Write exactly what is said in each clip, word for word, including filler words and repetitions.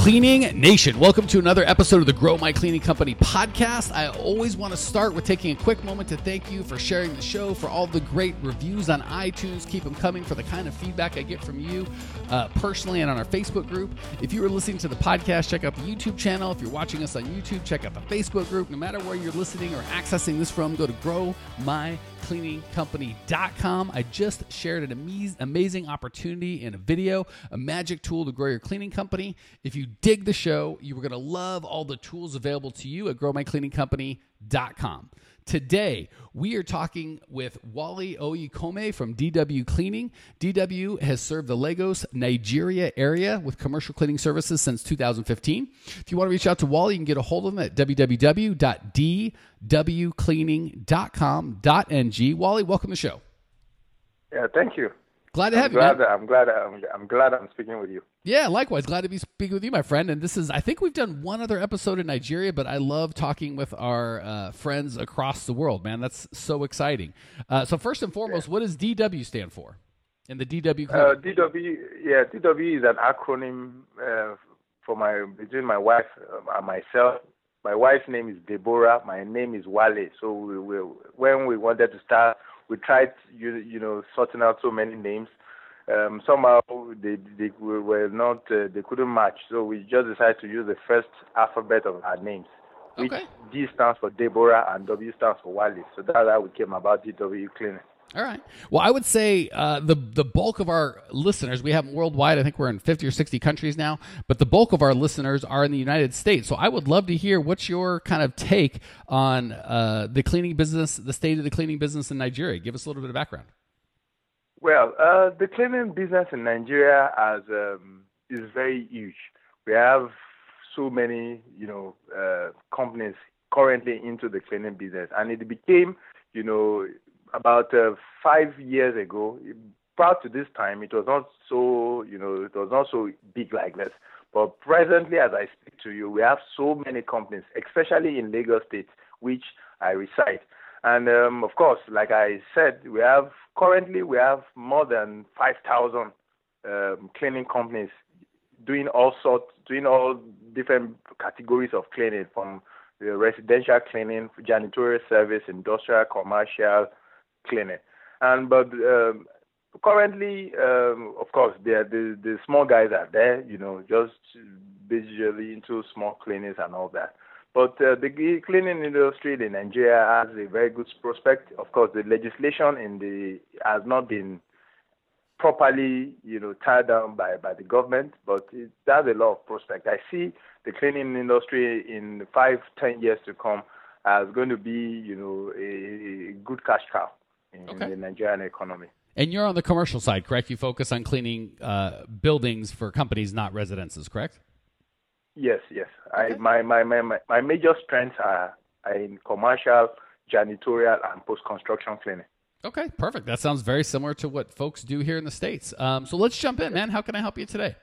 Cleaning Nation, welcome to another episode of the Grow My Cleaning Company podcast. I always want to start with taking a quick moment to thank you for sharing the show, for all the great reviews on iTunes. Keep them coming, for the kind of feedback I get from you uh, personally and on our Facebook group. If you are listening to the podcast, check out the YouTube channel. If you're watching us on YouTube, check out the Facebook group. No matter where you're listening or accessing this from, go to grow my cleaning company dot com. I just shared an amaz- amazing opportunity in a video, a magic tool to grow your cleaning company. If you dig the show, you are going to love all the tools available to you at grow my cleaning company dot com. Today, we are talking with Wally Oyekome from D W Cleaning. D W has served the Lagos, Nigeria area with commercial cleaning services since two thousand fifteen. If you want to reach out to Wally, you can get a hold of him at w w w dot d w cleaning dot com dot n g. Wally, welcome to the show. Yeah, thank you. Glad to I'm have you, glad man. That, I'm glad. I'm, I'm glad I'm speaking with you. Yeah, likewise. Glad to be speaking with you, my friend. And this is, I think we've done one other episode in Nigeria, but I love talking with our uh, friends across the world, man. That's so exciting. Uh, so first and foremost, yeah. What does D W stand for in the D W? Uh, D W, yeah, D W is an acronym uh, for my between my wife uh, and myself. My wife's name is Deborah. My name is Wale. So we, we, when we wanted to start, we tried, you, you know, sorting out so many names. Um, somehow they they were not uh, they couldn't match, so we just decided to use the first alphabet of our names, which okay. D stands for Deborah and W stands for Wally. So that's how we came about D W Cleaning. All right. Well, I would say uh, the the bulk of our listeners, we have them worldwide. I think we're in fifty or sixty countries now, but the bulk of our listeners are in the United States. So I would love to hear what's your kind of take on uh, the cleaning business, the state of the cleaning business in Nigeria. Give us a little bit of background. Well, uh, the cleaning business in Nigeria has, um, is very huge. We have so many, you know, uh, companies currently into the cleaning business, and it became, you know, about uh, five years ago. Prior to this time, it was not so, you know, it was not so big like this. But presently, as I speak to you, we have so many companies, especially in Lagos State, which I reside. And um, of course, like I said, we have currently we have more than five thousand um, cleaning companies doing all sorts, doing all different categories of cleaning, from the residential cleaning, janitorial service, industrial, commercial cleaning. And but um, currently, um, of course, the, the the small guys are there, you know, just basically into small cleanings and all that. But uh, the cleaning industry in Nigeria has a very good prospect. Of course, the legislation in the has not been properly, you know, tied down by, by the government, but it has a lot of prospect. I see the cleaning industry in five, ten years to come as going to be, you know, a, a good cash cow in, okay. in the Nigerian economy. And you're on the commercial side, correct? You focus on cleaning uh, buildings for companies, not residences, correct? Yes, yes. Okay. I, my, my, my, my major strengths are, are in commercial, janitorial, and post-construction cleaning. Okay, perfect. That sounds very similar to what folks do here in the States. Um, so let's jump in, man. How can I help you today?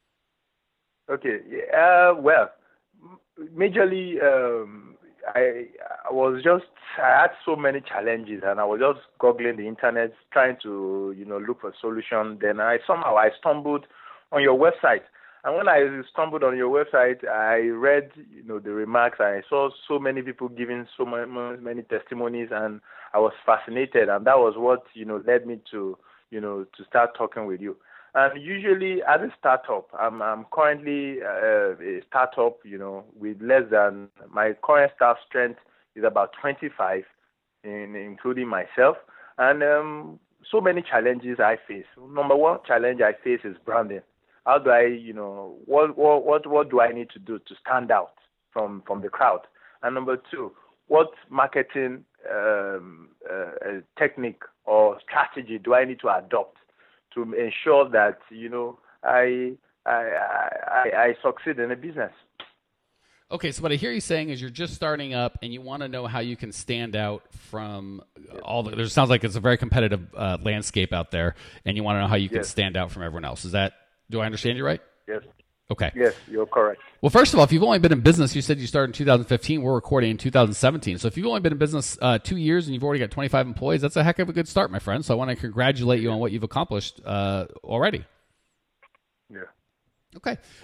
Okay. Uh, well, majorly, um, I, I was just, I had so many challenges, and I was just googling the internet, trying to, you know, look for a solution. Then I somehow I stumbled on your website. And when I stumbled on your website, I read, you know, the remarks. I saw so many people giving so many, many testimonies, and I was fascinated. And that was what, you know, led me to, you know, to start talking with you. And usually, as a startup, I'm, I'm currently uh, a startup, you know, with less than, my current staff strength is about twenty-five, in, including myself. And um, so many challenges I face. Number one challenge I face is branding. How do I, you know, what what what what do I need to do to stand out from, from the crowd? And number two, what marketing um, uh, technique or strategy do I need to adopt to ensure that, you know, I I I, I succeed in a business? Okay, so what I hear you saying is you're just starting up and you want to know how you can stand out from all the, there sounds like it's a very competitive uh, landscape out there, and you want to know how you can yes. stand out from everyone else. Is that, do I understand you right? Yes. Okay. Yes, you're correct. Well, first of all, if you've only been in business, you said you started in two thousand fifteen. We're recording in two thousand seventeen. So if you've only been in business uh, two years and you've already got twenty-five employees, that's a heck of a good start, my friend. So I want to congratulate you on what you've accomplished uh, already. Yeah. Okay. Thank cool. you.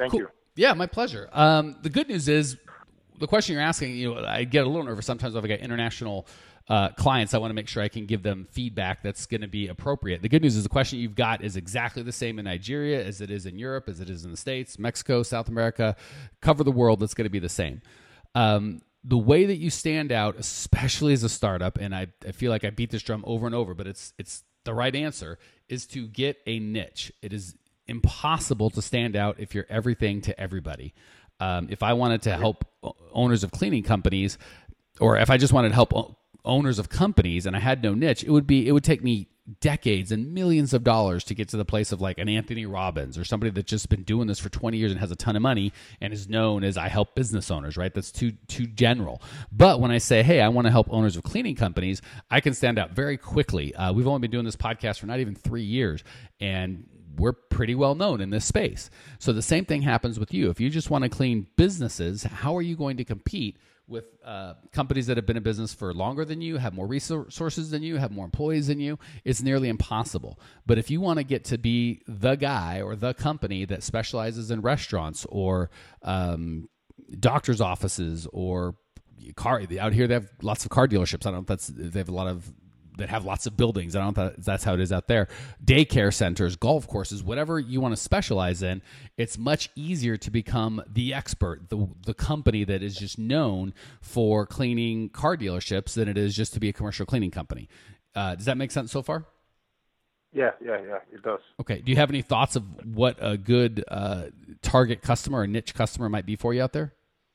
Yeah, my pleasure. Um, the good news is the question you're asking, you know, I get a little nervous sometimes if I get international uh, clients. I want to make sure I can give them feedback that's going to be appropriate. The good news is the question you've got is exactly the same in Nigeria as it is in Europe, as it is in the States, Mexico, South America. Cover the world, it's going to be the same. Um, the way that you stand out, especially as a startup, and I, I feel like I beat this drum over and over, but it's it's the right answer, is to get a niche. It is impossible to stand out if you're everything to everybody. Um, if I wanted to help owners of cleaning companies, or if I just wanted to help owners of companies and I had no niche, it would be it would take me decades and millions of dollars to get to the place of like an Anthony Robbins or somebody that's just been doing this for twenty years and has a ton of money and is known as I help business owners, right? That's too too general. But when I say, hey, I want to help owners of cleaning companies, I can stand out very quickly. Uh, we've only been doing this podcast for not even three years, and we're pretty well known in this space. So the same thing happens with you. If you just want to clean businesses, how are you going to compete with uh, companies that have been in business for longer than you, have more resources than you, have more employees than you? It's nearly impossible. But if you want to get to be the guy or the company that specializes in restaurants or um, doctor's offices or car, out here they have lots of car dealerships. I don't know if that's, they have a lot of that have lots of buildings. I don't know if that's how it is out there. Daycare centers, golf courses, whatever you want to specialize in, it's much easier to become the expert, the the company that is just known for cleaning car dealerships than it is just to be a commercial cleaning company. Uh, does that make sense so far? Yeah, yeah, yeah, it does. Okay. Do you have any thoughts of what a good uh, target customer or niche customer might be for you out there?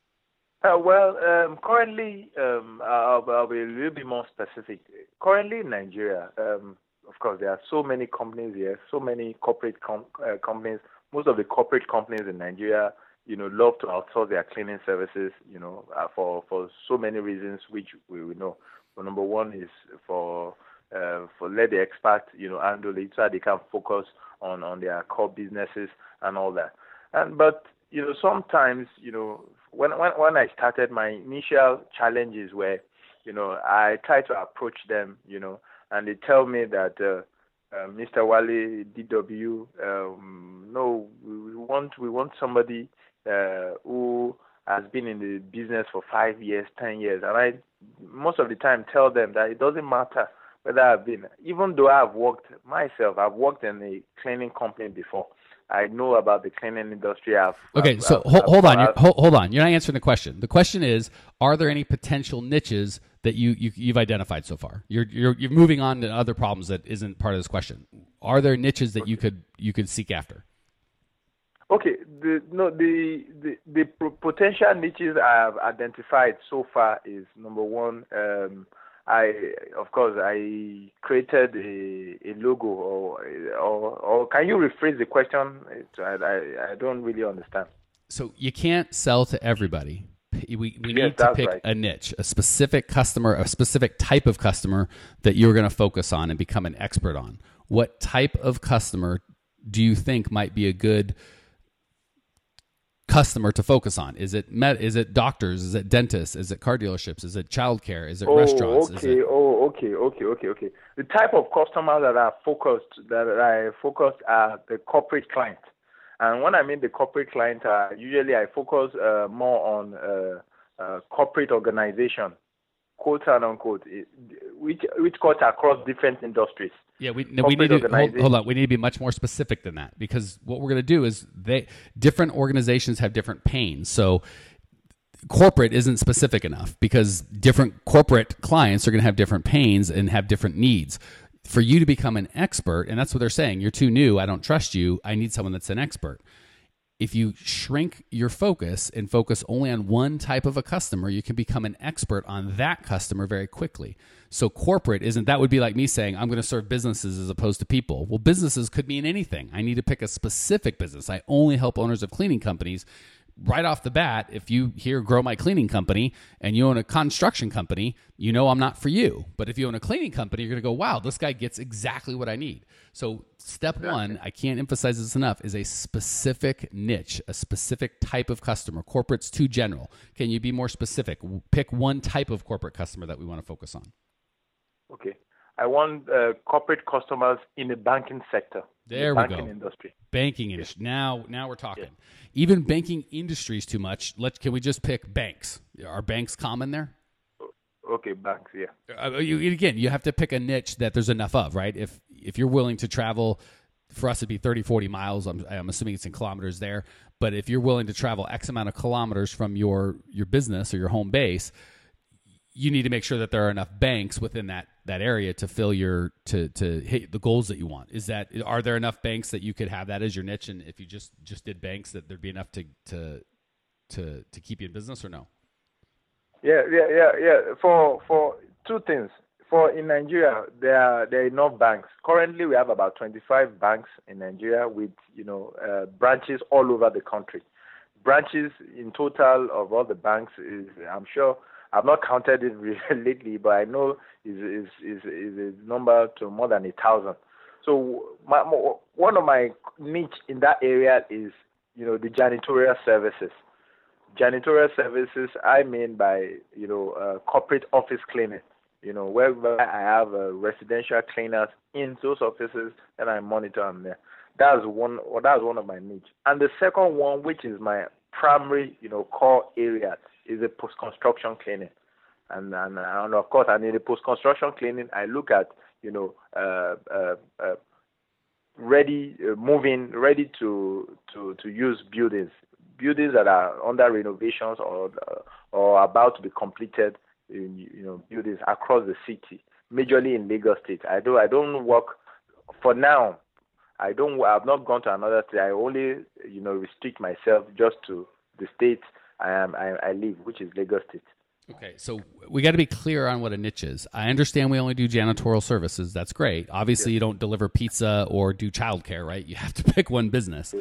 Uh, well, um, currently, um, I'll, I'll be a little bit more specific. Currently in Nigeria, um, of course, there are so many companies here, so many corporate com- uh, companies. Most of the corporate companies in Nigeria, you know, love to outsource their cleaning services, you know, uh, for, for so many reasons, which we, we know. But number one is for uh, for let the expert, you know, handle it so that they can focus on, on their core businesses and all that. And but you know, sometimes, you know, when when when I started, my initial challenges were, you know, I try to approach them, you know, and they tell me that, uh, uh, Mister Wale D W, um, no, we want we want somebody uh, who has been in the business for five years, ten years, and I most of the time tell them that it doesn't matter whether I've been, even though I've worked myself, I've worked in a cleaning company before. I know about the cleaning industry. I've, okay, I've, so I've, hold, hold I've, on. You're, hold, hold on. You're not answering the question. The question is, are there any potential niches that you, you, you've identified so far? You're, you're, you're moving on to other problems that isn't part of this question. Are there niches that you could you could seek after? Okay, the no the the, the potential niches I have identified so far is number one. Um, I of course I created a, a logo, or, or or can you rephrase the question? I, I I don't really understand. So you can't sell to everybody. We we yes, need to pick right. a niche, a specific customer, a specific type of customer that you're going to focus on and become an expert on. What type of customer do you think might be a good customer to focus on? Is it med- is it doctors? Is it dentists? Is it car dealerships? Is it childcare? Is it oh, restaurants? Okay, is it... oh, okay, okay, okay, okay. The type of customers that are focused, that I focus are the corporate clients. And when I mean the corporate client, uh, usually I focus uh, more on uh, uh, corporate organization, quote and unquote, which which cuts across different industries. Yeah, we no, we need to hold, hold on. We need to be much more specific than that, because what we're going to do is they different organizations have different pains. So corporate isn't specific enough because different corporate clients are going to have different pains and have different needs. For you to become an expert, and that's what they're saying, you're too new, I don't trust you, I need someone that's an expert. If you shrink your focus and focus only on one type of a customer, you can become an expert on that customer very quickly. So corporate isn't, that would be like me saying, I'm going to serve businesses as opposed to people. Well, businesses could mean anything. I need to pick a specific business. I only help owners of cleaning companies. Right off the bat, if you hear Grow My Cleaning Company and you own a construction company, you know I'm not for you. But if you own a cleaning company, you're going to go, wow, this guy gets exactly what I need. So step one, I can't emphasize this enough, is a specific niche, a specific type of customer. Corporate's too general. Can you be more specific? Pick one type of corporate customer that we want to focus on. Okay. I want uh, corporate customers in the banking sector. There the we banking go. industry. Banking industry. Now, now we're talking. Yes. Even banking industry is too much. Let's. Can we just pick banks? Are banks common there? Okay, banks. Yeah. Uh, you, again, you have to pick a niche that there's enough of, right? If if you're willing to travel, for us it'd be thirty, forty miles. I'm, I'm assuming it's in kilometers there. But if you're willing to travel X amount of kilometers from your your business or your home base, you need to make sure that there are enough banks within that, that area to fill your to to hit the goals that you want. Is that are there enough banks that you could have that as your niche, and if you just, just did banks, that there'd be enough to to to to keep you in business, or no? Yeah, yeah, yeah, yeah. For for two things. For in Nigeria, there are there are enough banks. Currently, we have about twenty-five banks in Nigeria with you know uh, branches all over the country. Branches in total of all the banks is, I'm sure. I've not counted it really lately, but I know is is is is a number to more than a thousand. So my, one of my niche in that area is you know the janitorial services. Janitorial services, I mean by you know uh, corporate office cleaning. You know where I have uh, residential cleaners in those offices, and I monitor them there. That's one. Well, that's one of my niche. And the second one, which is my primary, you know, core area, is the post-construction cleaning, and and, and of course, and in the post-construction cleaning, I look at you know, uh, uh, uh, ready, uh, moving, ready to to to use buildings, buildings that are under renovations or uh, or about to be completed, in, you know, buildings across the city, majorly in Lagos State. I do I don't work for now. I don't. I've not gone to another state. I only, you know, restrict myself just to the state I am. I, I live, which is Lagos State. Okay, so we got to be clear on what a niche is. I understand we only do janitorial services. That's great. Obviously, yeah. You don't deliver pizza or do childcare, right? You have to pick one business.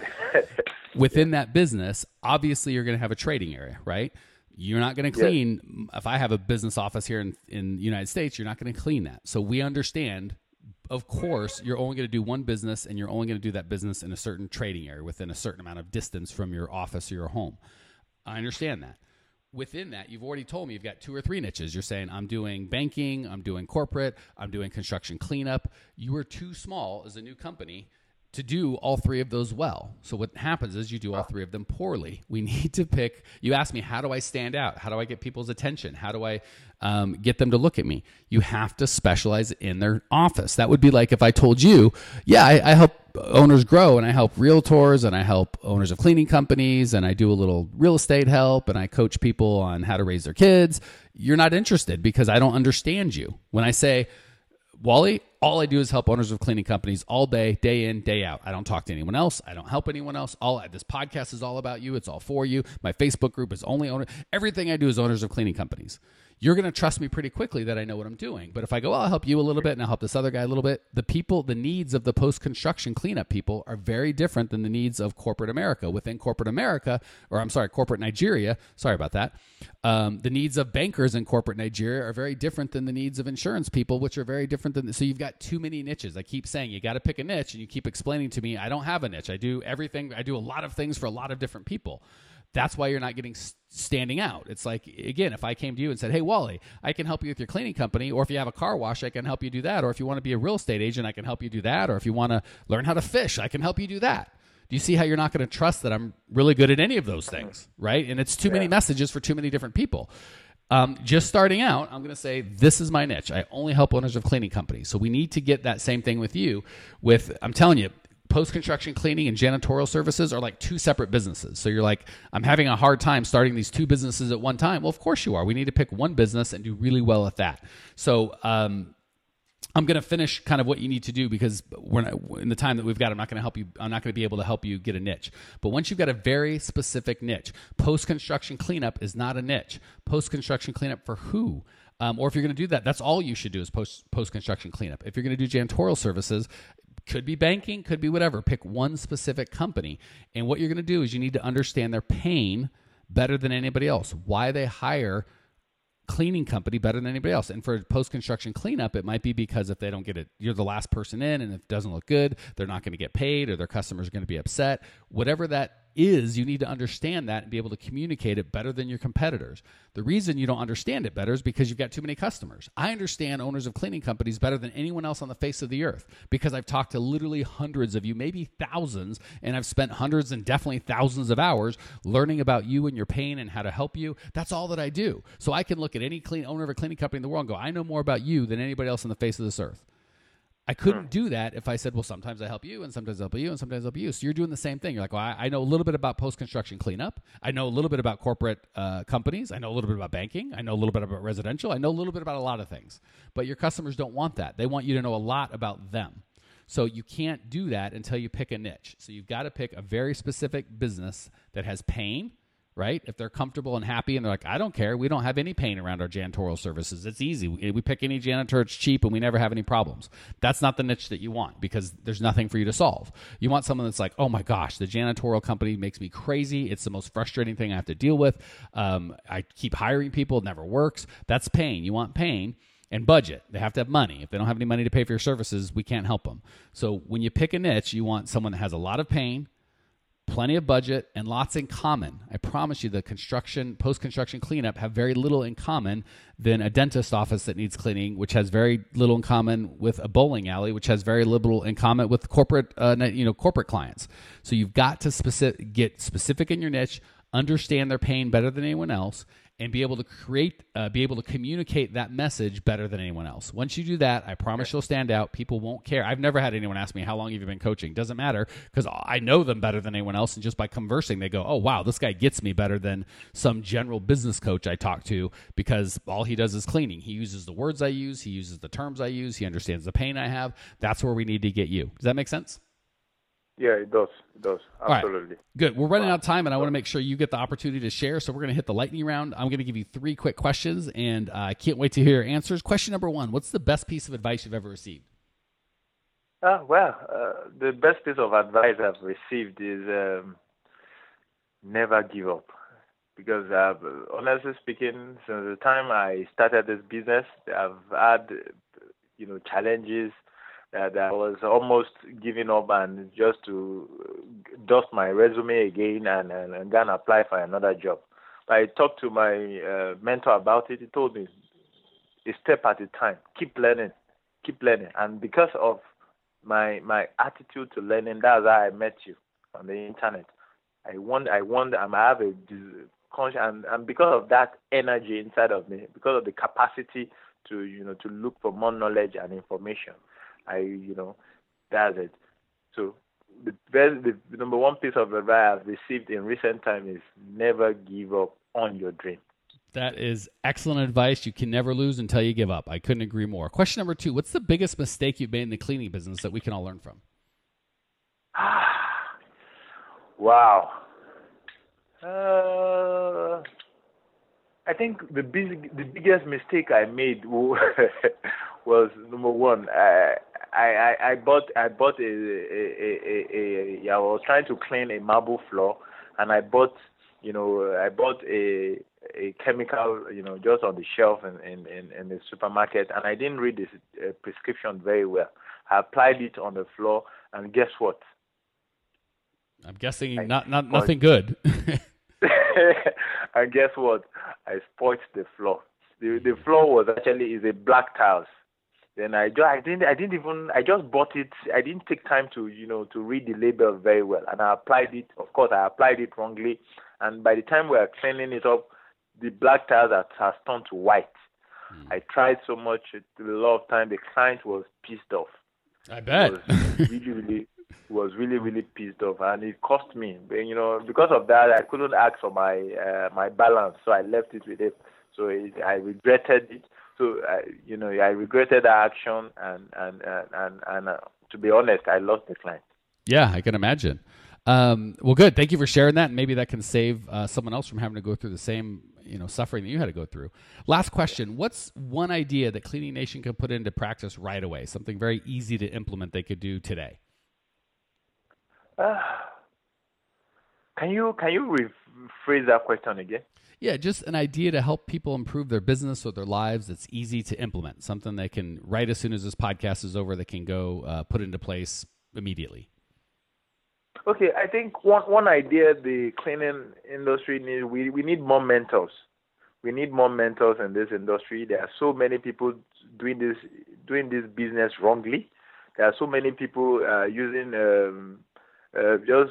Within yeah. that business, obviously, you're going to have a trading area, right? You're not going to clean. Yeah. If I have a business office here in in the United States, you're not going to clean that. So we understand. Of course, you're only going to do one business, and you're only going to do that business in a certain trading area within a certain amount of distance from your office or your home. I understand that. Within that, you've already told me you've got two or three niches. You're saying, I'm doing banking, I'm doing corporate, I'm doing construction cleanup. You are too small as a new company to do all three of those well. So what happens is you do all three of them poorly. We need to pick. You ask me, how do I stand out? How do I get people's attention? How do I um, get them to look at me? You have to specialize in their office. That would be like if I told you, yeah, I, I help owners grow, and I help realtors, and I help owners of cleaning companies, and I do a little real estate help, and I coach people on how to raise their kids. You're not interested because I don't understand you. When I say, Wally, all I do is help owners of cleaning companies all day, day in, day out. I don't talk to anyone else. I don't help anyone else. All this podcast is all about you. It's all for you. My Facebook group is only owner. Everything I do is owners of cleaning companies. You're going to trust me pretty quickly that I know what I'm doing. But if I go, well, I'll help you a little bit and I'll help this other guy a little bit, the people, the needs of the post-construction cleanup people are very different than the needs of corporate America. Within corporate America, or I'm sorry, corporate Nigeria, sorry about that, um, the needs of bankers in corporate Nigeria are very different than the needs of insurance people, which are very different than, so you've got too many niches. I keep saying you got to pick a niche, and you keep explaining to me, I don't have a niche. I do everything. I do a lot of things for a lot of different people. That's why you're not getting standing out. It's like, again, if I came to you and said, hey, Wally, I can help you with your cleaning company, or if you have a car wash, I can help you do that. Or if you want to be a real estate agent, I can help you do that. Or if you want to learn how to fish, I can help you do that. Do you see how you're not going to trust that I'm really good at any of those things, right? And it's too yeah. many messages for too many different people. Um, just starting out, I'm going to say, this is my niche. I only help owners of cleaning companies. So we need to get that same thing with you. With, I'm telling you, post-construction cleaning and janitorial services are like two separate businesses. So you're like, I'm having a hard time starting these two businesses at one time. Well, of course you are. We need to pick one business and do really well at that. So um, I'm going to finish kind of what you need to do, because we're not, in the time that we've got, I'm not going to help you. I'm not going to be able to help you get a niche. But once you've got a very specific niche, post-construction cleanup is not a niche. Post-construction cleanup for who? Um, or if you're going to do that, that's all you should do is post, post-construction cleanup. If you're going to do janitorial services, could be banking, could be whatever. Pick one specific company. And what you're going to do is you need to understand their pain better than anybody else. Why they hire cleaning company better than anybody else. And for post-construction cleanup, it might be because if they don't get it, you're the last person in, and if it doesn't look good, they're not going to get paid, or their customers are going to be upset. Whatever that is you need to understand that and be able to communicate it better than your competitors. The reason you don't understand it better is because you've got too many customers. I understand owners of cleaning companies better than anyone else on the face of the earth because I've talked to literally hundreds of you, maybe thousands, and I've spent hundreds and definitely thousands of hours learning about you and your pain and how to help you. That's all that I do. So I can look at any clean owner of a cleaning company in the world and go, I know more about you than anybody else on the face of this earth. I couldn't do that if I said, well, sometimes I help you and sometimes I help you and sometimes I help you. So you're doing the same thing. You're like, well, I, I know a little bit about post-construction cleanup. I know a little bit about corporate uh, companies. I know a little bit about banking. I know a little bit about residential. I know a little bit about a lot of things. But your customers don't want that. They want you to know a lot about them. So you can't do that until you pick a niche. So you've got to pick a very specific business that has pain, right? If they're comfortable and happy and they're like, I don't care. We don't have any pain around our janitorial services. It's easy. We, we pick any janitor. It's cheap and we never have any problems. That's not the niche that you want because there's nothing for you to solve. You want someone that's like, oh my gosh, the janitorial company makes me crazy. It's the most frustrating thing I have to deal with. Um, I keep hiring people. It never works. That's pain. You want pain. And budget. They have to have money. If they don't have any money to pay for your services, we can't help them. So when you pick a niche, you want someone that has a lot of pain, plenty of budget, and lots in common. I promise you the construction, post-construction cleanup have very little in common than a dentist office that needs cleaning, which has very little in common with a bowling alley, which has very little in common with corporate, uh, you know, corporate clients. So you've got to specific, get specific in your niche, understand their pain better than anyone else, and be able to create, uh, be able to communicate that message better than anyone else. Once you do that, I promise you'll stand out. People won't care. I've never had anyone ask me, how long have you been coaching? Doesn't matter because I know them better than anyone else. And just by conversing, they go, oh, wow, this guy gets me better than some general business coach I talk to because all he does is cleaning. He uses the words I use. He uses the terms I use. He understands the pain I have. That's where we need to get you. Does that make sense? Yeah, it does. It does. Absolutely. Right. Good. We're running out of time, and I want to make sure you get the opportunity to share. So we're going to hit the lightning round. I'm going to give you three quick questions, and uh, I can't wait to hear your answers. Question number one, what's the best piece of advice you've ever received? Uh, well, uh, the best piece of advice I've received is um, never give up. Because uh, honestly speaking, since the time I started this business, I've had, you know, challenges that I was almost giving up and just to dust my resume again and, and, and then apply for another job. But I talked to my uh, mentor about it. He told me, a step at a time, keep learning, keep learning. And because of my my attitude to learning, that's how I met you on the internet. I want, I want, I have a conscious, and, and because of that energy inside of me, because of the capacity to, you know, to look for more knowledge and information, I, you know, that's it. So the best, the number one piece of advice I've received in recent time is never give up on your dream. That is excellent advice. You can never lose until you give up. I couldn't agree more. Question number two, what's the biggest mistake you've made in the cleaning business that we can all learn from? Wow. Uh, I think the big, the biggest mistake I made was number one. I I, I bought I bought a, a, a, a, a I was trying to clean a marble floor, and I bought you know I bought a a chemical you know just on the shelf in in, in, in the supermarket, and I didn't read the uh, prescription very well. I applied it on the floor, and guess what? I'm guessing I not not nothing good. And guess what? I spoiled the floor. The the floor was actually is a black tiles. Then I just, I didn't I didn't even I just bought it. I didn't take time to you know to read the label very well, and I applied it. Of course, I applied it wrongly, and by the time we were cleaning it up, the black tiles has, has turned to white. Mm. I tried so much. A lot of time, the client was pissed off. I bet. Was really really was really really pissed off, and it cost me. You know, because of that, I couldn't ask for my uh, my balance, so I left it with it. So it, I regretted it. So, uh, you know, I regretted the action, and and and and, and uh, to be honest, I lost the client. Yeah, I can imagine. Um, well, good. Thank you for sharing that, and maybe that can save uh, someone else from having to go through the same, you know, suffering that you had to go through. Last question: what's one idea that Cleaning Nation could put into practice right away? Something very easy to implement they could do today. Uh, can you can you rephrase that question again? Yeah, just an idea to help people improve their business or their lives that's easy to implement, something they can, right as soon as this podcast is over, they can go uh, put into place immediately. Okay, I think one one idea the cleaning industry needs, we, we need more mentors. We need more mentors in this industry. There are so many people doing this doing this business wrongly. There are so many people uh, using um, uh, just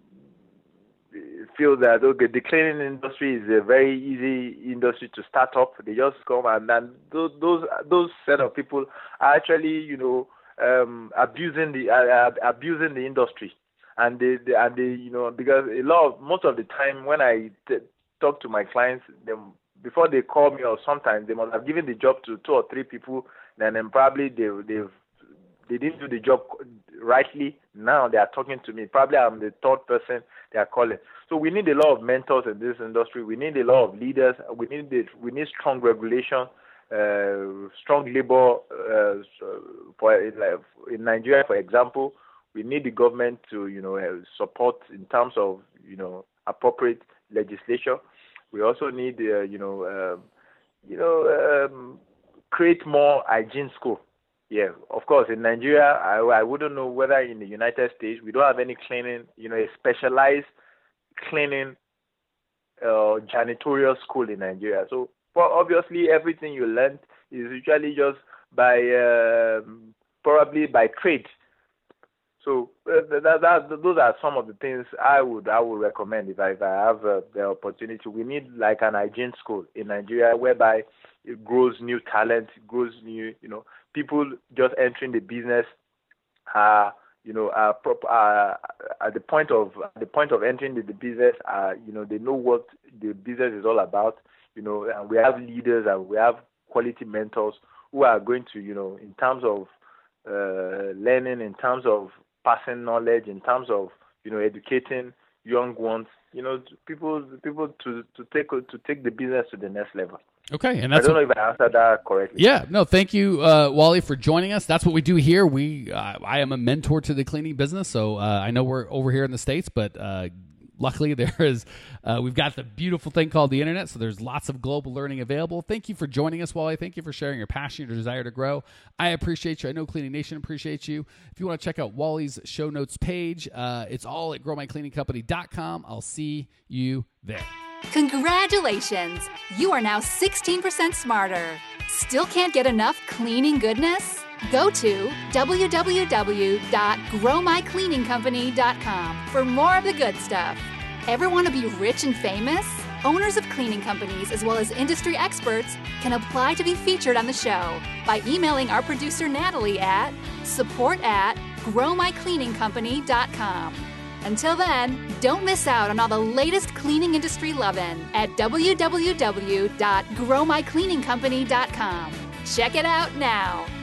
feel that okay, the cleaning industry is a very easy industry to start up. They just come and then those those, those set of people are actually you know um, abusing the uh, abusing the industry. And they, they, and they, you know, because a lot of, most of the time when I t- talk to my clients, they, before they call me or sometimes they must have given the job to two or three people, and then probably they, they've, they didn't do the job rightly. Now they are talking to me. Probably I'm the third person they are calling. So we need a lot of mentors in this industry. We need a lot of leaders. We need the, we need strong regulation, uh, strong labor. Uh, for in Nigeria, for example. We need the government to, you know, support in terms of, you know, appropriate legislation. We also need, uh, you know, um, you know, um, create more hygiene school. Yeah, of course, in Nigeria, I, I wouldn't know whether in the United States we don't have any cleaning, you know, a specialized cleaning uh, janitorial school in Nigeria. So, for obviously, everything you learn is usually just by um, probably by trade. So uh, that, that, those are some of the things I would I would recommend if I, if I have uh, the opportunity. We need like an hygiene school in Nigeria whereby it grows new talent, grows new, you know, people just entering the business are, you know, are prop, are at the point of at the point of entering the, the business, are, you know, they know what the business is all about, you know, and we have leaders and we have quality mentors who are going to, you know, in terms of uh, learning, in terms of passing knowledge, in terms of, you know, educating young ones, you know, people people to, to take to take the business to the next level. Okay, and that's I don't what, know if I answered that correctly. Yeah, no, thank you, uh, Wally, for joining us. That's what we do here. We uh, I am a mentor to the cleaning business, so uh, I know we're over here in the States, but uh, luckily there is uh, we've got the beautiful thing called the internet, so there's lots of global learning available. Thank you for joining us, Wally. Thank you for sharing your passion, your desire to grow. I appreciate you. I know Cleaning Nation appreciates you. If you want to check out Wally's show notes page, uh, it's all at grow my cleaning company dot com. I'll see you there. Congratulations! You are now sixteen percent smarter. Still can't get enough cleaning goodness? Go to w w w dot grow my cleaning company dot com for more of the good stuff. Ever want to be rich and famous? Owners of cleaning companies as well as industry experts can apply to be featured on the show by emailing our producer Natalie at support at grow my cleaning company dot com. Until then, don't miss out on all the latest cleaning industry lovin' at w w w dot grow my cleaning company dot com. Check it out now.